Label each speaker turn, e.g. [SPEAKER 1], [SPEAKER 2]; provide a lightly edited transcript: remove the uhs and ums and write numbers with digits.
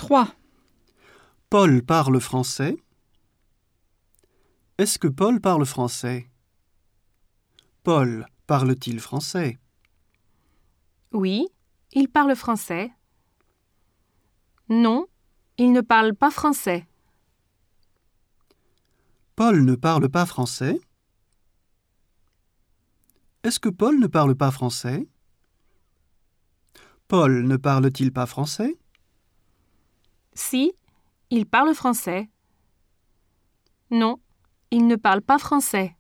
[SPEAKER 1] 3.
[SPEAKER 2] Paul parle français. Est-ce que Paul parle français? Paul parle-t-il français?
[SPEAKER 3] Oui, il parle français. Non, il ne parle pas français.
[SPEAKER 2] Paul ne parle pas français? Est-ce que Paul ne parle pas français? Paul ne parle-t-il pas français?
[SPEAKER 3] Si, il parle français. Non, il ne parle pas français.